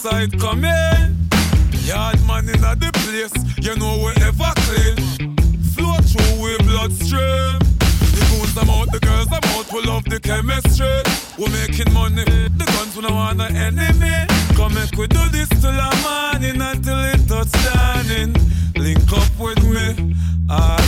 side come in. Yard man in the place, you know we ever clean. Flow through with bloodstream. The goons I'm out, the girls I'm out, we love the chemistry. We're making money, the guns we don't want an enemy. Come make we do this till the morning until it touch down in. Link up with me,